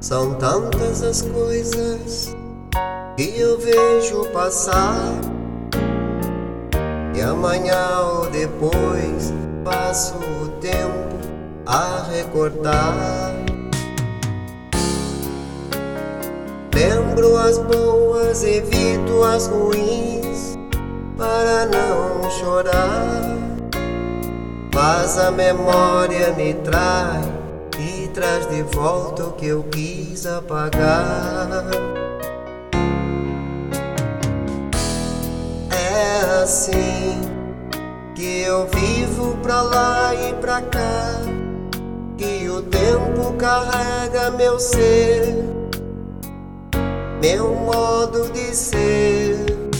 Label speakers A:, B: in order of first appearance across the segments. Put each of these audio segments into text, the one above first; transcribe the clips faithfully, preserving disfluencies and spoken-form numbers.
A: São tantas as coisas que eu vejo passar, e amanhã ou depois passo o tempo a recordar. Lembro as boas, evito as ruins para não chorar, mas a memória me trai e traz de volta o que eu quis apagar. É assim que eu vivo pra lá e pra cá, que o tempo carrega meu ser, meu modo de ser.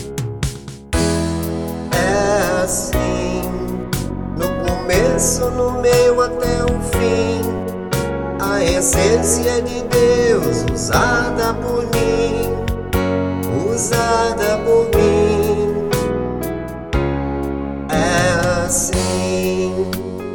A: É assim, no começo, no meio até o fim, a essência de Deus usada por mim, usada por mim. É assim.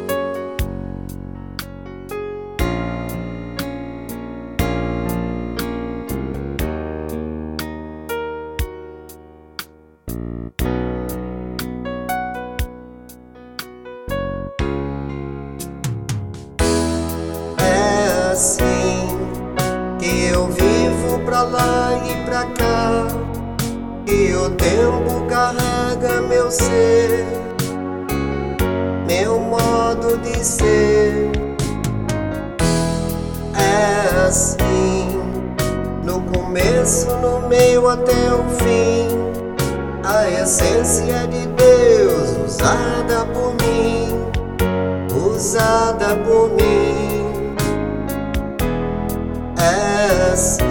A: É assim que eu vivo pra lá e pra cá, que o tempo carrega meu ser, meu modo de ser. É assim, no começo, no meio até o fim, a essência de Deus usada por mim, usada por mim. É assim.